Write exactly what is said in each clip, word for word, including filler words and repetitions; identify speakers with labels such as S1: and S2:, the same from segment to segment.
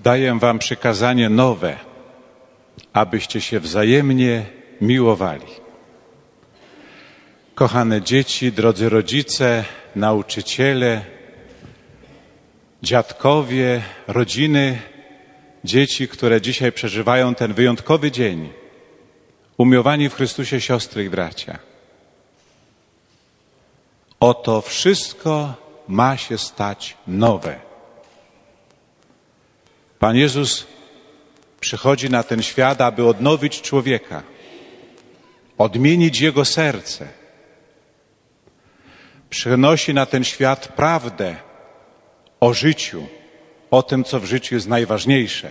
S1: Daję wam przykazanie nowe, abyście się wzajemnie miłowali. Kochane dzieci, drodzy rodzice, nauczyciele, dziadkowie, rodziny, dzieci, które dzisiaj przeżywają ten wyjątkowy dzień, umiłowani w Chrystusie siostry i bracia. Oto wszystko ma się stać nowe. Pan Jezus przychodzi na ten świat, aby odnowić człowieka, odmienić jego serce. Przynosi na ten świat prawdę o życiu, o tym, co w życiu jest najważniejsze.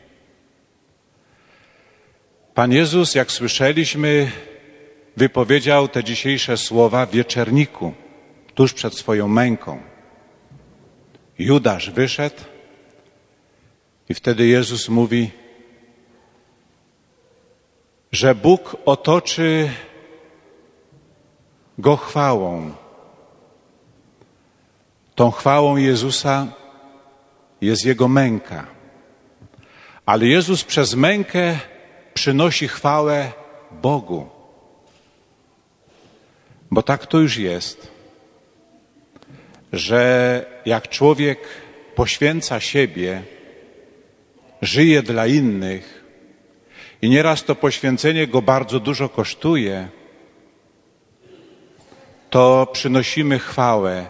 S1: Pan Jezus, jak słyszeliśmy, wypowiedział te dzisiejsze słowa w wieczerniku, tuż przed swoją męką. Judasz wyszedł i wtedy Jezus mówi, że Bóg otoczy go chwałą. Tą chwałą Jezusa jest Jego męka. Ale Jezus przez mękę przynosi chwałę Bogu. Bo tak to już jest, że jak człowiek poświęca siebie, żyje dla innych i nieraz to poświęcenie go bardzo dużo kosztuje, to przynosimy chwałę.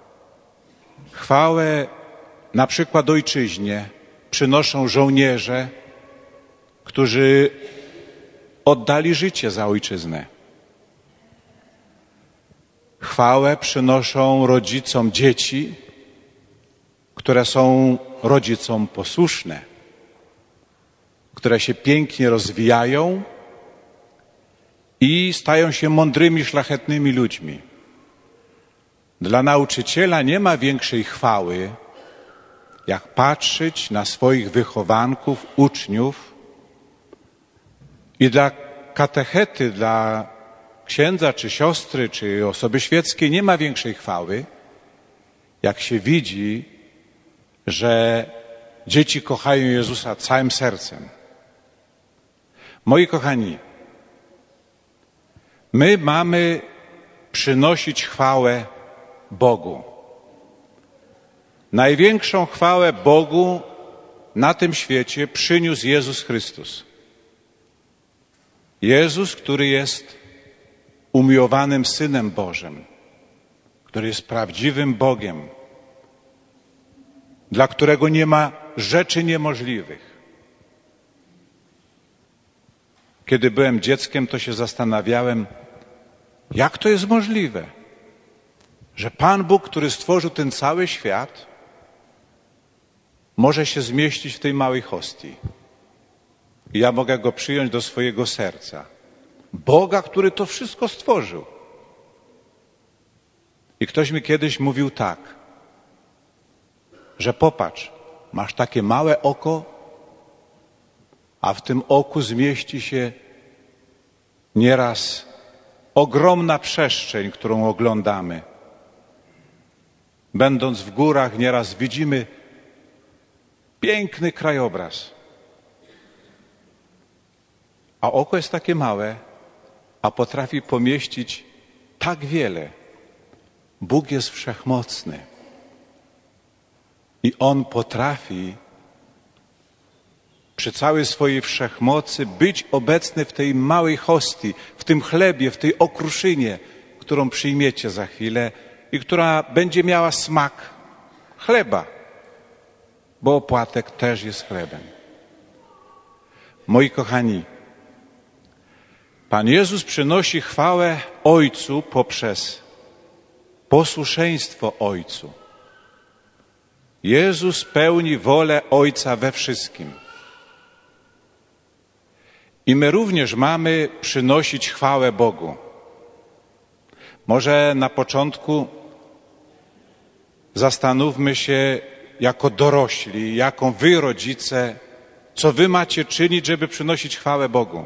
S1: Chwałę na przykład ojczyźnie przynoszą żołnierze, którzy oddali życie za ojczyznę. Chwałę przynoszą rodzicom dzieci, które są rodzicom posłuszne, które się pięknie rozwijają i stają się mądrymi, szlachetnymi ludźmi. Dla nauczyciela nie ma większej chwały, jak patrzeć na swoich wychowanków, uczniów, i dla katechety, dla księdza, czy siostry, czy osoby świeckiej nie ma większej chwały, jak się widzi, że dzieci kochają Jezusa całym sercem. Moi kochani, my mamy przynosić chwałę Bogu. Największą chwałę Bogu na tym świecie przyniósł Jezus Chrystus. Jezus, który jest umiłowanym Synem Bożym, który jest prawdziwym Bogiem, dla którego nie ma rzeczy niemożliwych. Kiedy byłem dzieckiem, to się zastanawiałem, jak to jest możliwe, że Pan Bóg, który stworzył ten cały świat, może się zmieścić w tej małej hostii. I ja mogę Go przyjąć do swojego serca. Boga, który to wszystko stworzył. I ktoś mi kiedyś mówił tak, że popatrz, masz takie małe oko, a w tym oku zmieści się nieraz ogromna przestrzeń, którą oglądamy. Będąc w górach, nieraz widzimy piękny krajobraz. A oko jest takie małe, a potrafi pomieścić tak wiele. Bóg jest wszechmocny. I On potrafi przy całej swojej wszechmocy być obecny w tej małej hostii, w tym chlebie, w tej okruszynie, którą przyjmiecie za chwilę i która będzie miała smak chleba, bo opłatek też jest chlebem. Moi kochani, Pan Jezus przynosi chwałę Ojcu poprzez posłuszeństwo Ojcu. Jezus pełni wolę Ojca we wszystkim. I my również mamy przynosić chwałę Bogu. Może na początku zastanówmy się jako dorośli, jaką wy, rodzice, co wy macie czynić, żeby przynosić chwałę Bogu.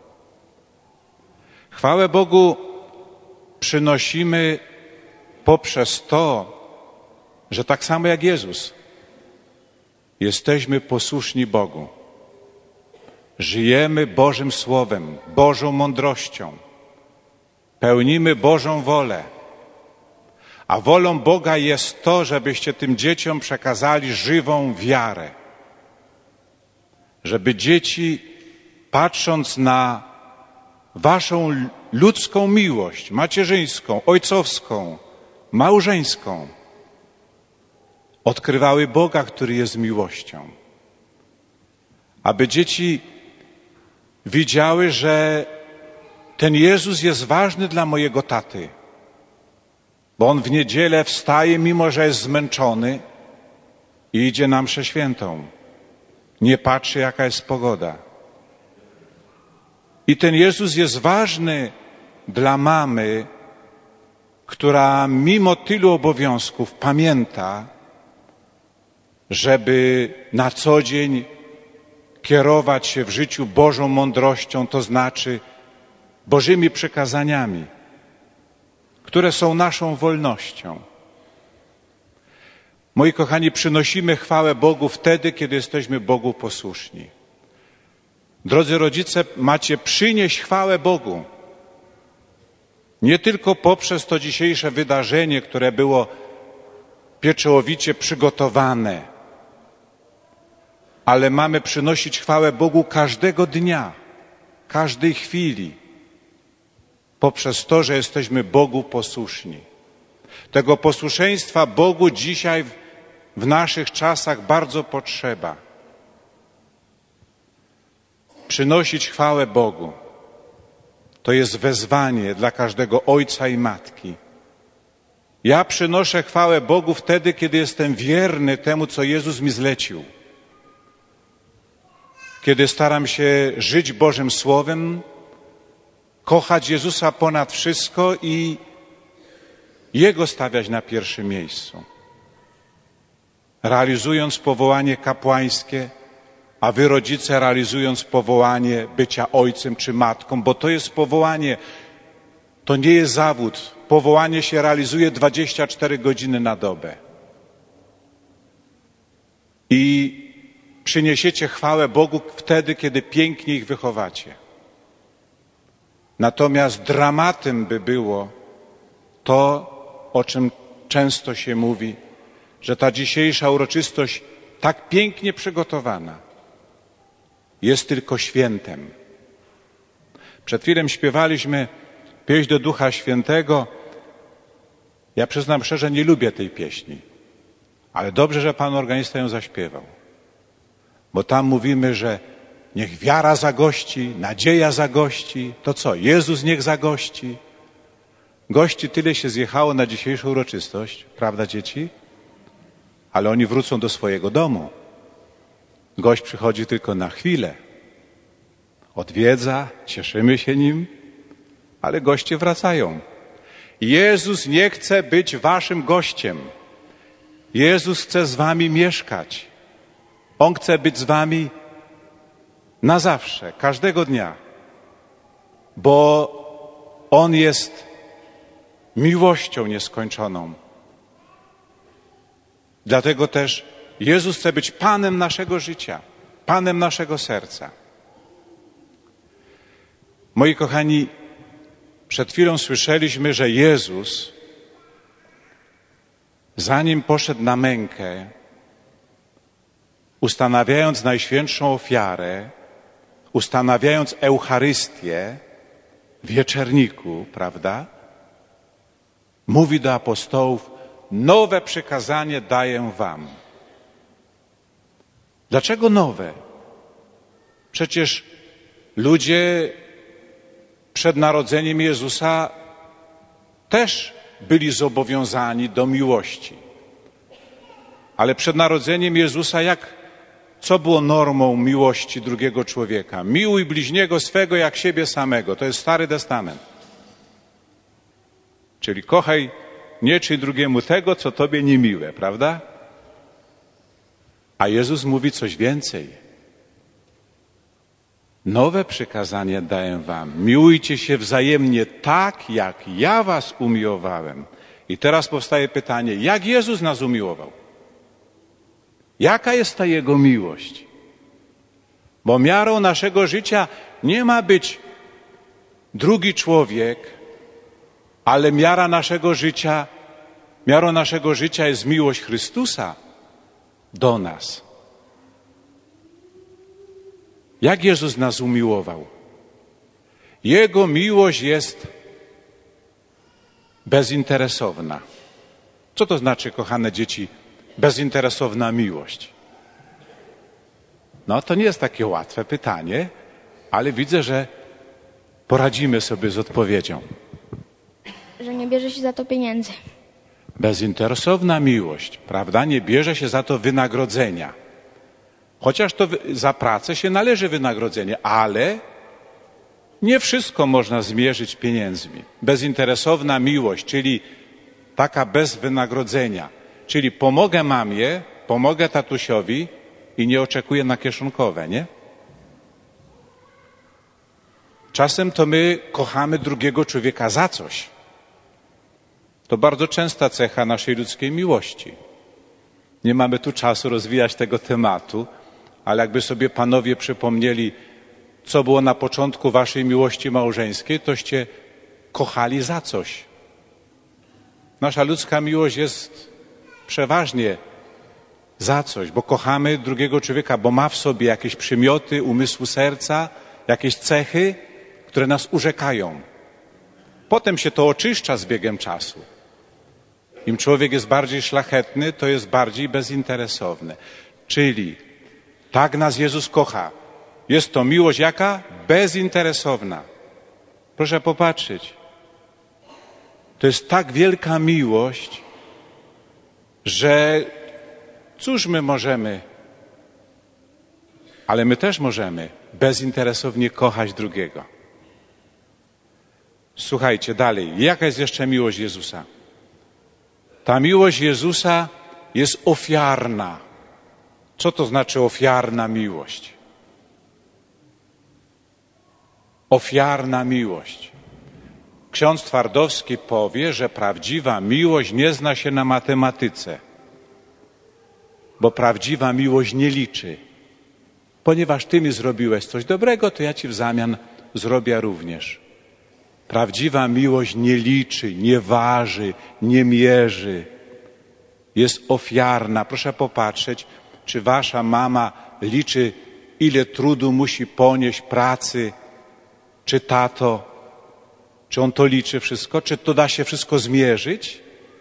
S1: Chwałę Bogu przynosimy poprzez to, że tak samo jak Jezus, jesteśmy posłuszni Bogu. Żyjemy Bożym Słowem, Bożą mądrością. Pełnimy Bożą wolę. A wolą Boga jest to, żebyście tym dzieciom przekazali żywą wiarę. Żeby dzieci, patrząc na waszą ludzką miłość, macierzyńską, ojcowską, małżeńską, odkrywały Boga, który jest miłością. Aby dzieci widziały, że ten Jezus jest ważny dla mojego taty, bo On w niedzielę wstaje, mimo że jest zmęczony i idzie na mszę świętą. Nie patrzy, jaka jest pogoda. I ten Jezus jest ważny dla mamy, która mimo tylu obowiązków pamięta, żeby na co dzień kierować się w życiu Bożą mądrością, to znaczy Bożymi przykazaniami, które są naszą wolnością. Moi kochani, przynosimy chwałę Bogu wtedy, kiedy jesteśmy Bogu posłuszni. Drodzy rodzice, macie przynieść chwałę Bogu. Nie tylko poprzez to dzisiejsze wydarzenie, które było pieczołowicie przygotowane, ale mamy przynosić chwałę Bogu każdego dnia, każdej chwili, poprzez to, że jesteśmy Bogu posłuszni. Tego posłuszeństwa Bogu dzisiaj w naszych czasach bardzo potrzeba. Przynosić chwałę Bogu to jest wezwanie dla każdego ojca i matki. Ja przynoszę chwałę Bogu wtedy, kiedy jestem wierny temu, co Jezus mi zlecił. Kiedy staram się żyć Bożym Słowem, kochać Jezusa ponad wszystko i Jego stawiać na pierwszym miejscu. Realizując powołanie kapłańskie, a wy rodzice realizując powołanie bycia ojcem czy matką, bo to jest powołanie, to nie jest zawód. Powołanie się realizuje dwadzieścia cztery godziny na dobę. I przyniesiecie chwałę Bogu wtedy, kiedy pięknie ich wychowacie. Natomiast dramatem by było to, o czym często się mówi, że ta dzisiejsza uroczystość tak pięknie przygotowana jest tylko świętem. Przed chwilą śpiewaliśmy pieśń do Ducha Świętego. Ja przyznam szczerze, nie lubię tej pieśni, ale dobrze, że Pan organista ją zaśpiewał. Bo tam mówimy, że niech wiara zagości, nadzieja zagości. To co? Jezus niech zagości. Gości tyle się zjechało na dzisiejszą uroczystość, prawda dzieci? Ale oni wrócą do swojego domu. Gość przychodzi tylko na chwilę. Odwiedza, cieszymy się nim, ale goście wracają. Jezus nie chce być waszym gościem. Jezus chce z wami mieszkać. On chce być z wami na zawsze, każdego dnia. Bo On jest miłością nieskończoną. Dlatego też Jezus chce być Panem naszego życia, Panem naszego serca. Moi kochani, przed chwilą słyszeliśmy, że Jezus, zanim poszedł na mękę, ustanawiając najświętszą ofiarę, ustanawiając Eucharystię w wieczerniku, prawda, mówi do apostołów: nowe przykazanie daję wam. Dlaczego nowe? Przecież ludzie przed narodzeniem Jezusa też byli zobowiązani do miłości. Ale przed narodzeniem Jezusa jak, co było normą miłości drugiego człowieka? Miłuj bliźniego swego jak siebie samego. To jest Stary Testament. Czyli kochaj, nie czyń drugiemu tego, co tobie niemiłe, prawda? A Jezus mówi coś więcej. Nowe przykazanie daję wam. Miłujcie się wzajemnie tak, jak ja was umiłowałem. I teraz powstaje pytanie, jak Jezus nas umiłował? Jaka jest ta Jego miłość? Bo miarą naszego życia nie ma być drugi człowiek, ale miara naszego życia, miarą naszego życia jest miłość Chrystusa do nas. Jak Jezus nas umiłował? Jego miłość jest bezinteresowna. Co to znaczy, kochane dzieci, bezinteresowna miłość? No, to nie jest takie łatwe pytanie, ale widzę, że poradzimy sobie z odpowiedzią.
S2: Że nie bierze się za to pieniędzy.
S1: Bezinteresowna miłość, prawda? Nie bierze się za to wynagrodzenia. Chociaż to za pracę się należy wynagrodzenie, ale nie wszystko można zmierzyć pieniędzmi. Bezinteresowna miłość, czyli taka bez wynagrodzenia. Czyli pomogę mamie, pomogę tatusiowi i nie oczekuję na kieszonkowe, nie? Czasem to my kochamy drugiego człowieka za coś. To bardzo częsta cecha naszej ludzkiej miłości. Nie mamy tu czasu rozwijać tego tematu, ale jakby sobie panowie przypomnieli, co było na początku waszej miłości małżeńskiej, toście kochali za coś. Nasza ludzka miłość jest przeważnie za coś, bo kochamy drugiego człowieka, bo ma w sobie jakieś przymioty umysłu serca, jakieś cechy, które nas urzekają. Potem się to oczyszcza z biegiem czasu. Im człowiek jest bardziej szlachetny, to jest bardziej bezinteresowny. Czyli tak nas Jezus kocha. Jest to miłość jaka? Bezinteresowna. Proszę popatrzeć. To jest tak wielka miłość, że cóż my możemy, ale my też możemy bezinteresownie kochać drugiego. Słuchajcie dalej. Jaka jest jeszcze miłość Jezusa? Ta miłość Jezusa jest ofiarna. Co to znaczy ofiarna miłość? Ofiarna miłość. Ksiądz Twardowski powie, że prawdziwa miłość nie zna się na matematyce, bo prawdziwa miłość nie liczy. Ponieważ ty mi zrobiłeś coś dobrego, to ja ci w zamian zrobię również. Prawdziwa miłość nie liczy, nie waży, nie mierzy. Jest ofiarna. Proszę popatrzeć, czy wasza mama liczy, ile trudu musi ponieść pracy, czy tato, czy on to liczy wszystko, czy to da się wszystko zmierzyć?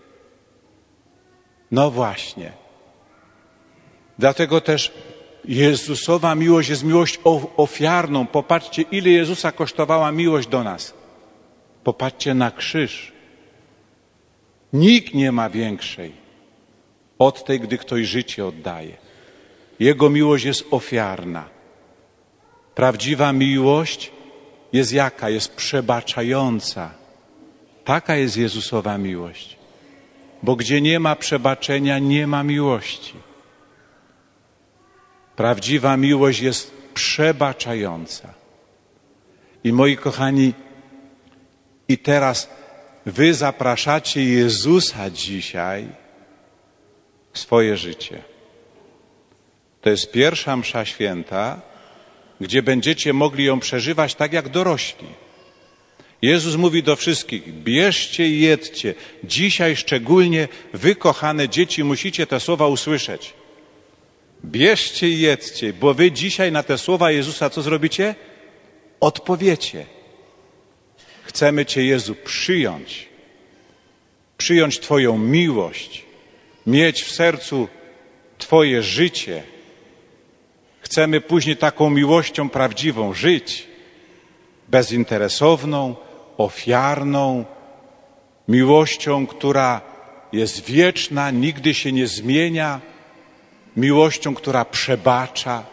S1: No właśnie. Dlatego też Jezusowa miłość jest miłość ofiarną. Popatrzcie, ile Jezusa kosztowała miłość do nas. Popatrzcie na krzyż. Nikt nie ma większej od tej, gdy ktoś życie oddaje. Jego miłość jest ofiarna. Prawdziwa miłość jest jaka? Jest przebaczająca. Taka jest Jezusowa miłość. Bo gdzie nie ma przebaczenia, nie ma miłości. Prawdziwa miłość jest przebaczająca. I moi kochani, i teraz wy zapraszacie Jezusa dzisiaj w swoje życie. To jest pierwsza msza święta, gdzie będziecie mogli ją przeżywać tak jak dorośli. Jezus mówi do wszystkich, bierzcie i jedzcie. Dzisiaj szczególnie wy, kochane dzieci, musicie te słowa usłyszeć. Bierzcie i jedzcie, bo wy dzisiaj na te słowa Jezusa co zrobicie? Odpowiecie. Chcemy Cię, Jezu, przyjąć. Przyjąć Twoją miłość. Mieć w sercu Twoje życie. Chcemy później taką miłością prawdziwą żyć. Bezinteresowną, ofiarną. Miłością, która jest wieczna, nigdy się nie zmienia. Miłością, która przebacza.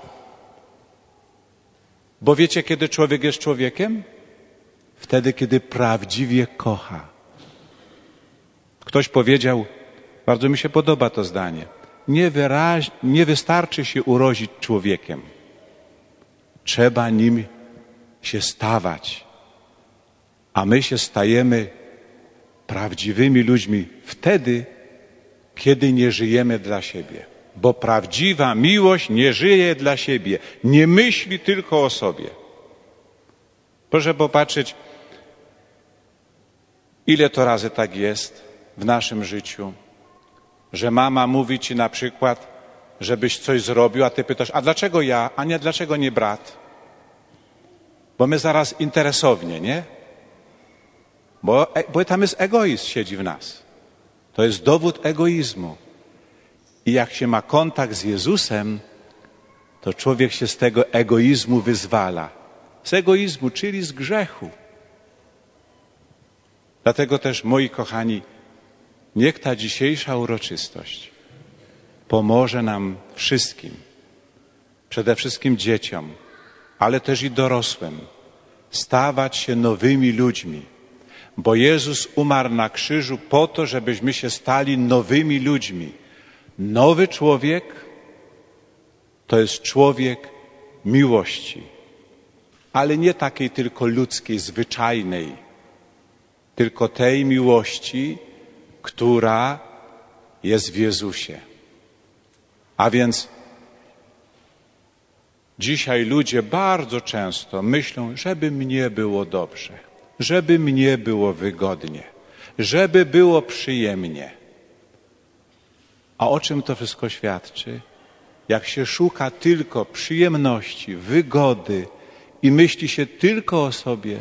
S1: Bo wiecie, kiedy człowiek jest człowiekiem? Wtedy, kiedy prawdziwie kocha. Ktoś powiedział, bardzo mi się podoba to zdanie, nie, wyraź, nie wystarczy się urodzić człowiekiem. Trzeba nim się stawać. A my się stajemy prawdziwymi ludźmi wtedy, kiedy nie żyjemy dla siebie. Bo prawdziwa miłość nie żyje dla siebie, nie myśli tylko o sobie. Proszę popatrzeć, ile to razy tak jest w naszym życiu, że mama mówi ci na przykład, żebyś coś zrobił, a ty pytasz, a dlaczego ja, a nie dlaczego nie brat? Bo my zaraz interesownie, nie? Bo, bo tam jest egoizm, siedzi w nas. To jest dowód egoizmu. I jak się ma kontakt z Jezusem, to człowiek się z tego egoizmu wyzwala. Z egoizmu, czyli z grzechu. Dlatego też, moi kochani, niech ta dzisiejsza uroczystość pomoże nam wszystkim, przede wszystkim dzieciom, ale też i dorosłym, stawać się nowymi ludźmi. Bo Jezus umarł na krzyżu po to, żebyśmy się stali nowymi ludźmi. Nowy człowiek to jest człowiek miłości, ale nie takiej tylko ludzkiej, zwyczajnej, tylko tej miłości, która jest w Jezusie. A więc dzisiaj ludzie bardzo często myślą, żeby mnie było dobrze, żeby mnie było wygodnie, żeby było przyjemnie. A o czym to wszystko świadczy? Jak się szuka tylko przyjemności, wygody i myśli się tylko o sobie,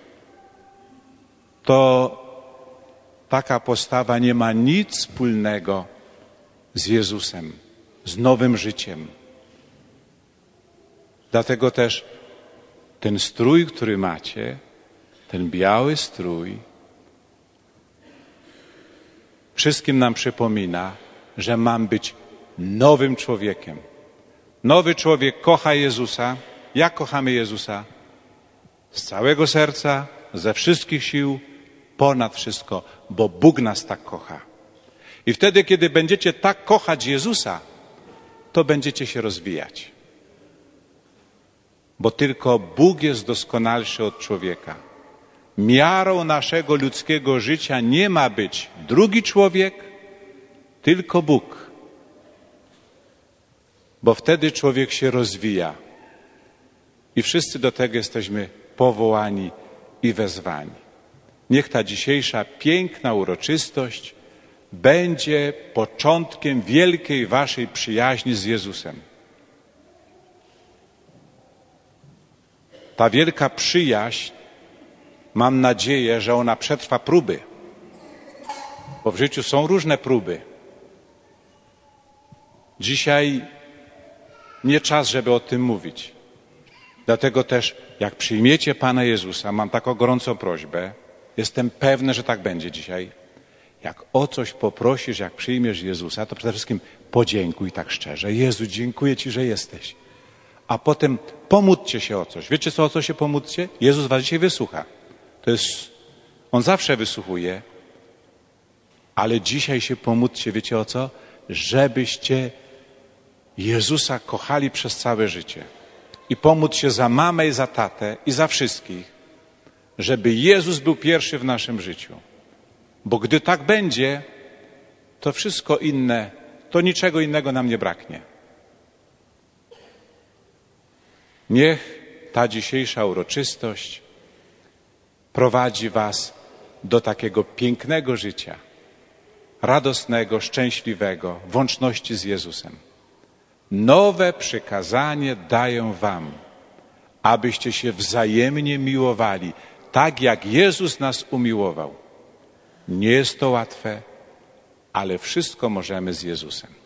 S1: to taka postawa nie ma nic wspólnego z Jezusem, z nowym życiem. Dlatego też ten strój, który macie, ten biały strój, wszystkim nam przypomina, że mam być nowym człowiekiem. Nowy człowiek kocha Jezusa. Jak kochamy Jezusa? Z całego serca, ze wszystkich sił, ponad wszystko, bo Bóg nas tak kocha. I wtedy, kiedy będziecie tak kochać Jezusa, to będziecie się rozwijać. Bo tylko Bóg jest doskonalszy od człowieka. Miarą naszego ludzkiego życia nie ma być drugi człowiek, tylko Bóg. Bo wtedy człowiek się rozwija. I wszyscy do tego jesteśmy powołani i wezwani. Niech ta dzisiejsza piękna uroczystość będzie początkiem wielkiej waszej przyjaźni z Jezusem. Ta wielka przyjaźń, mam nadzieję, że ona przetrwa próby. Bo w życiu są różne próby. Dzisiaj nie czas, żeby o tym mówić. Dlatego też, jak przyjmiecie Pana Jezusa, mam taką gorącą prośbę, jestem pewny, że tak będzie dzisiaj. Jak o coś poprosisz, jak przyjmiesz Jezusa, to przede wszystkim podziękuj tak szczerze. Jezu, dziękuję Ci, że jesteś. A potem pomódlcie się o coś. Wiecie co, o co się pomódlcie? Jezus was dzisiaj wysłucha. To jest, On zawsze wysłuchuje, ale dzisiaj się pomódlcie, wiecie o co? Żebyście Jezusa kochali przez całe życie. I pomóc się za mamę i za tatę i za wszystkich, żeby Jezus był pierwszy w naszym życiu. Bo gdy tak będzie, to wszystko inne, to niczego innego nam nie braknie. Niech ta dzisiejsza uroczystość prowadzi was do takiego pięknego życia, radosnego, szczęśliwego, w łączności z Jezusem. Nowe przykazanie daję wam, abyście się wzajemnie miłowali, tak jak Jezus nas umiłował. Nie jest to łatwe, ale wszystko możemy z Jezusem.